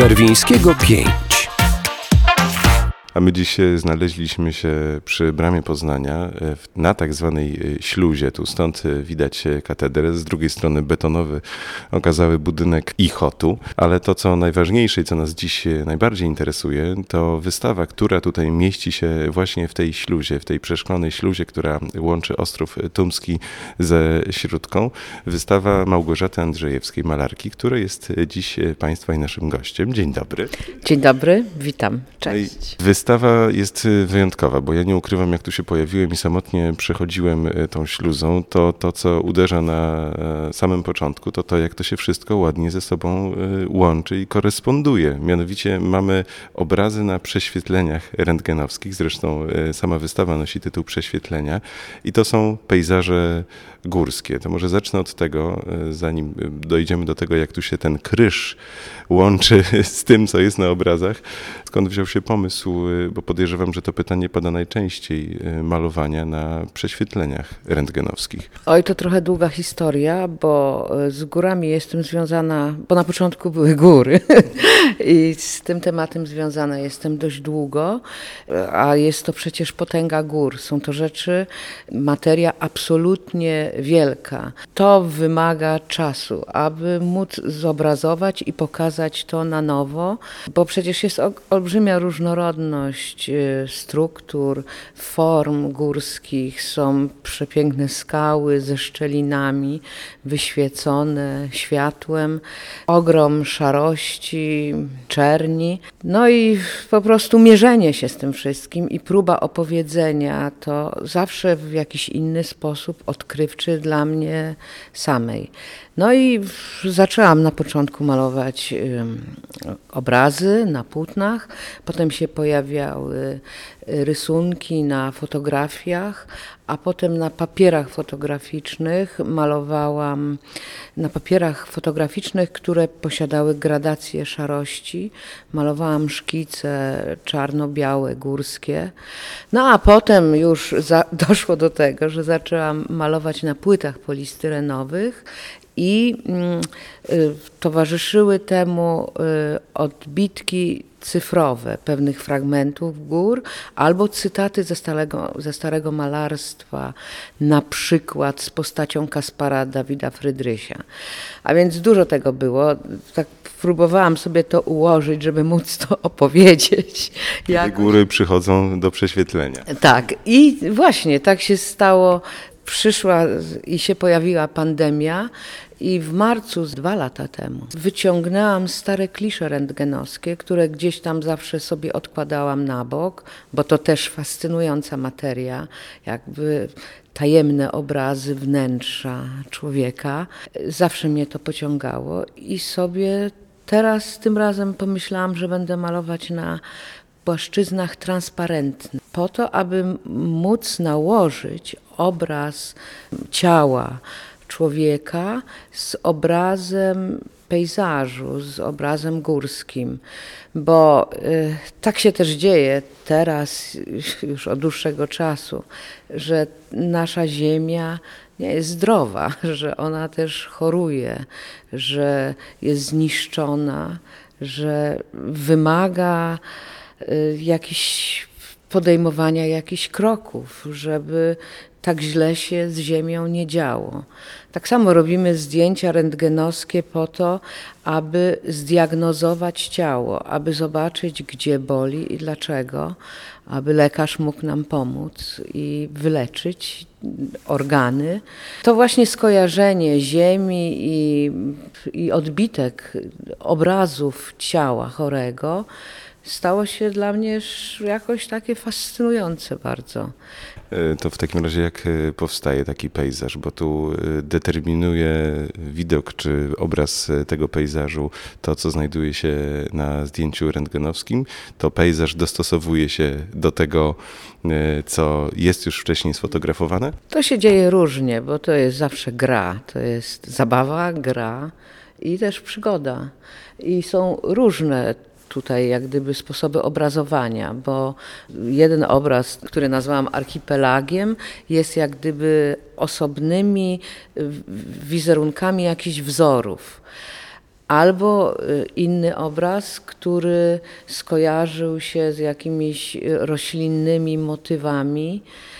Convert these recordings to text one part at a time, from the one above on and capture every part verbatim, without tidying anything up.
Barwińskiego pięć. A my dziś znaleźliśmy się przy Bramie Poznania na tak zwanej śluzie. Tu stąd widać katedrę, z drugiej strony betonowy, okazały budynek Ichotu. Ale to, co najważniejsze i co nas dziś najbardziej interesuje, to wystawa, która tutaj mieści się właśnie w tej śluzie, w tej przeszklonej śluzie, która łączy Ostrów Tumski ze Śródką. Wystawa Małgorzaty Andrzejewskiej, malarki, która jest dziś Państwa i naszym gościem. Dzień dobry. Dzień dobry, witam, cześć. Wystawa jest wyjątkowa, bo ja nie ukrywam, jak tu się pojawiłem i samotnie przechodziłem tą śluzą, to to, co uderza na samym początku, to to, jak to się wszystko ładnie ze sobą łączy i koresponduje. Mianowicie mamy obrazy na prześwietleniach rentgenowskich, zresztą sama wystawa nosi tytuł Prześwietlenia i to są pejzaże górskie. To może zacznę od tego, zanim dojdziemy do tego, jak tu się ten kryż łączy z tym, co jest na obrazach. Skąd wziął się pomysł, bo podejrzewam, że to pytanie pada najczęściej, malowania na prześwietleniach rentgenowskich. Oj, to trochę długa historia, bo z górami jestem związana, bo na początku były góry i z tym tematem związana jestem dość długo, a jest to przecież potęga gór. Są to rzeczy, materia absolutnie wielka. To wymaga czasu, aby móc zobrazować i pokazać to na nowo, bo przecież jest olbrzymia różnorodność struktur, form górskich. Są przepiękne skały ze szczelinami, wyświecone światłem, ogrom szarości, czerni. No i po prostu mierzenie się z tym wszystkim i próba opowiedzenia to zawsze w jakiś inny sposób odkrywczy dla mnie samej. No i zaczęłam na początku malować obrazy na płótnach, potem się pojawiały rysunki na fotografiach, a potem na papierach fotograficznych malowałam, na papierach fotograficznych, które posiadały gradację szarości, malowałam szkice czarno-białe, górskie. No a potem już za, doszło do tego, że zaczęłam malować na płytach polistyrenowych i y, towarzyszyły temu y, odbitki cyfrowe pewnych fragmentów gór albo cytaty ze starego, ze starego malarstwa, na przykład z postacią Kaspara Dawida Frydrysia. A więc dużo tego było. Tak próbowałam sobie to ułożyć, żeby móc to opowiedzieć. Jak... Góry przychodzą do prześwietlenia. Tak i właśnie tak się stało. Przyszła i się pojawiła pandemia i w marcu, dwa lata temu, wyciągnęłam stare klisze rentgenowskie, które gdzieś tam zawsze sobie odkładałam na bok, bo to też fascynująca materia, jakby tajemne obrazy wnętrza człowieka. Zawsze mnie to pociągało i sobie teraz tym razem pomyślałam, że będę malować na płaszczyznach transparentnych, po to, aby móc nałożyć obraz ciała człowieka z obrazem pejzażu, z obrazem górskim, bo y, tak się też dzieje teraz, już od dłuższego czasu, że nasza ziemia nie jest zdrowa, że ona też choruje, że jest zniszczona, że wymaga jakichś podejmowania jakichś kroków, żeby tak źle się z ziemią nie działo. Tak samo robimy zdjęcia rentgenowskie po to, aby zdiagnozować ciało, aby zobaczyć, gdzie boli i dlaczego, aby lekarz mógł nam pomóc i wyleczyć organy. To właśnie skojarzenie ziemi i, i odbitek obrazów ciała chorego stało się dla mnie jakoś takie fascynujące bardzo. To w takim razie jak powstaje taki pejzaż, bo tu determinuje widok czy obraz tego pejzażu to, co znajduje się na zdjęciu rentgenowskim, to pejzaż dostosowuje się do tego, co jest już wcześniej sfotografowane? To się dzieje różnie, bo to jest zawsze gra, to jest zabawa, gra i też przygoda. I są różne tutaj jak gdyby sposoby obrazowania, bo jeden obraz, który nazwałam archipelagiem, jest jak gdyby osobnymi wizerunkami jakichś wzorów. Albo inny obraz, który skojarzył się z jakimiś roślinnymi motywami,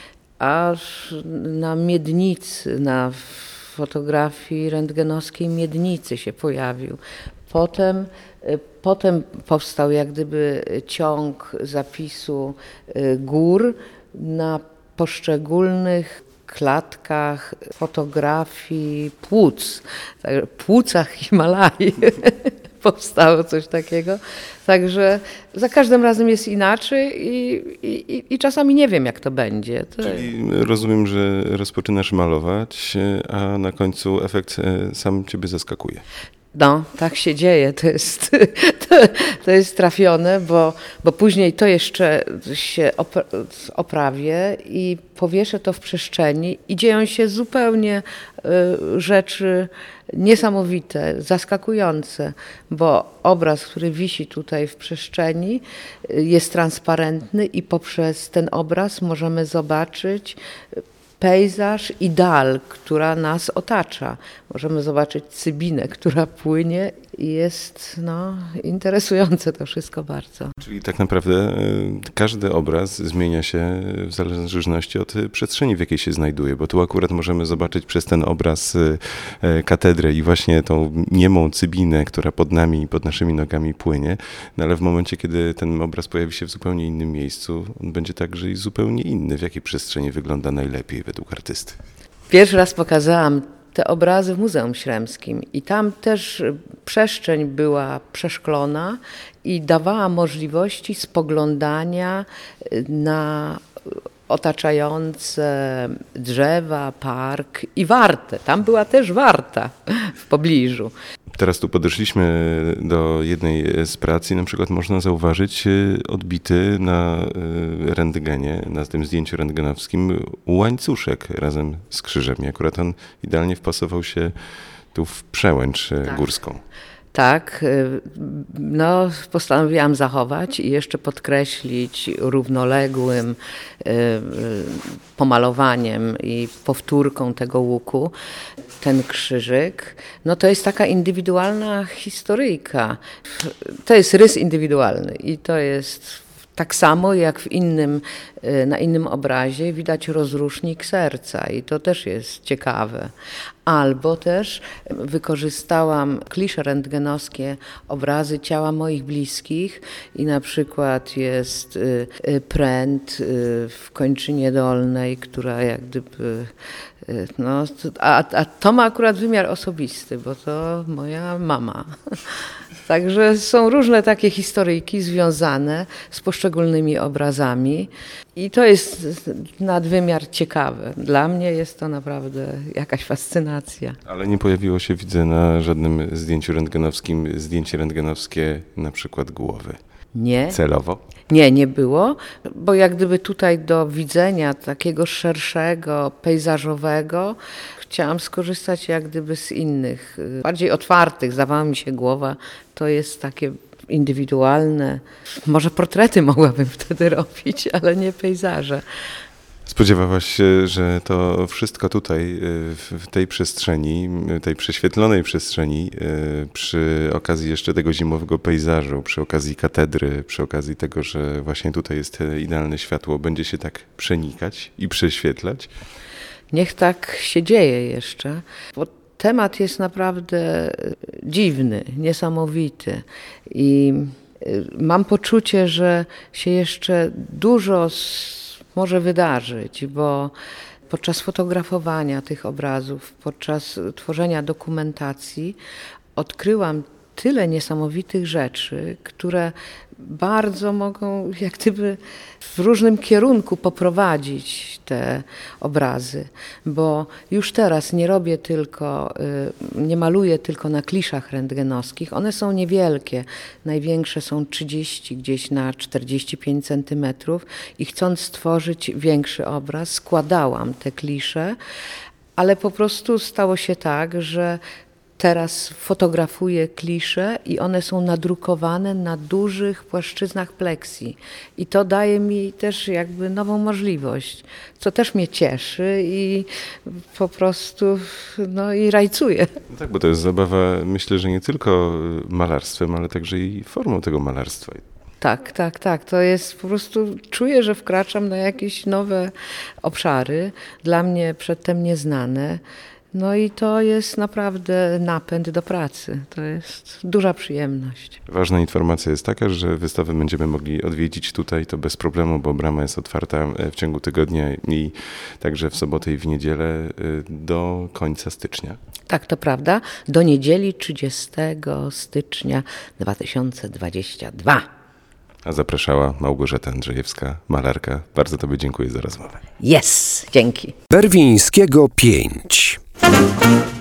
aż na miednicy, na fotografii rentgenowskiej miednicy się pojawił. Potem, potem powstał jak gdyby ciąg zapisu gór na poszczególnych klatkach fotografii płuc, płucach Himalai powstało coś takiego. Także za każdym razem jest inaczej i, i, i czasami nie wiem, jak to będzie. To... Czyli rozumiem, że rozpoczynasz malować, a na końcu efekt sam ciebie zaskakuje. No, tak się dzieje, to jest, to, to jest trafione, bo, bo później to jeszcze się oprawię i powieszę to w przestrzeni i dzieją się zupełnie y, rzeczy niesamowite, zaskakujące, bo obraz, który wisi tutaj w przestrzeni, jest transparentny i poprzez ten obraz możemy zobaczyć pejzaż i dal, która nas otacza. Możemy zobaczyć Cybinę, która płynie i jest no, interesujące to wszystko bardzo. Czyli tak naprawdę każdy obraz zmienia się w zależności od przestrzeni, w jakiej się znajduje, bo tu akurat możemy zobaczyć przez ten obraz katedrę i właśnie tą niemą Cybinę, która pod nami i pod naszymi nogami płynie, no ale w momencie, kiedy ten obraz pojawi się w zupełnie innym miejscu, on będzie także i zupełnie inny. W jakiej przestrzeni wygląda najlepiej według artysty? Pierwszy raz pokazałam te obrazy w Muzeum Śremskim i tam też przestrzeń była przeszklona i dawała możliwości spoglądania na otaczające drzewa, park i wartę. Tam była też warta w pobliżu. Teraz tu podeszliśmy do jednej z prac i na przykład można zauważyć odbity na rentgenie, na tym zdjęciu rentgenowskim łańcuszek razem z krzyżem. I akurat on idealnie wpasował się tu w przełęcz tak. górską. Tak, no postanowiłam zachować i jeszcze podkreślić równoległym pomalowaniem i powtórką tego łuku ten krzyżyk. No to jest taka indywidualna historyjka. To jest rys indywidualny i to jest tak samo jak w innym, na innym obrazie widać rozrusznik serca i to też jest ciekawe. Albo też wykorzystałam klisze rentgenowskie, obrazy ciała moich bliskich i na przykład jest pręt w kończynie dolnej, która jak gdyby... No, a, a to ma akurat wymiar osobisty, bo to moja mama. Także są różne takie historyjki związane z poszczególnymi obrazami i to jest nadwymiar ciekawe. Dla mnie jest to naprawdę jakaś fascynacja. Ale nie pojawiło się, widzę, na żadnym zdjęciu rentgenowskim zdjęcie rentgenowskie na przykład głowy. Nie. Celowo? Nie, nie było, bo jak gdyby tutaj do widzenia takiego szerszego, pejzażowego chciałam skorzystać jak gdyby z innych, bardziej otwartych. Zdawała mi się głowa, to jest takie indywidualne. Może portrety mogłabym wtedy robić, ale nie pejzaże. Spodziewałaś się, że to wszystko tutaj, w tej przestrzeni, tej prześwietlonej przestrzeni, przy okazji jeszcze tego zimowego pejzażu, przy okazji katedry, przy okazji tego, że właśnie tutaj jest idealne światło, będzie się tak przenikać i prześwietlać? Niech tak się dzieje jeszcze, bo temat jest naprawdę dziwny, niesamowity i mam poczucie, że się jeszcze dużo może wydarzyć, bo podczas fotografowania tych obrazów, podczas tworzenia dokumentacji odkryłam tyle niesamowitych rzeczy, które bardzo mogą jak gdyby w różnym kierunku poprowadzić te obrazy, bo już teraz nie robię tylko, nie maluję tylko na kliszach rentgenowskich, one są niewielkie, największe są trzydzieści gdzieś na czterdzieści pięć centymetrów i chcąc stworzyć większy obraz, składałam te klisze, ale po prostu stało się tak, że teraz fotografuję klisze i one są nadrukowane na dużych płaszczyznach pleksji. I to daje mi też jakby nową możliwość, co też mnie cieszy i po prostu no i rajcuje. No tak, bo to jest zabawa, myślę, że nie tylko malarstwem, ale także i formą tego malarstwa. Tak, tak, tak. To jest po prostu, czuję, że wkraczam na jakieś nowe obszary, dla mnie przedtem nieznane. No i to jest naprawdę napęd do pracy. To jest duża przyjemność. Ważna informacja jest taka, że wystawę będziemy mogli odwiedzić tutaj, to bez problemu, bo brama jest otwarta w ciągu tygodnia i także w sobotę i w niedzielę do końca stycznia. Tak, to prawda. Do niedzieli trzydziestego stycznia dwa tysiące dwudziestego drugiego. A zapraszała Małgorzata Andrzejewska, malarka. Bardzo Tobie dziękuję za rozmowę. Jest, dzięki. Berwińskiego pięć.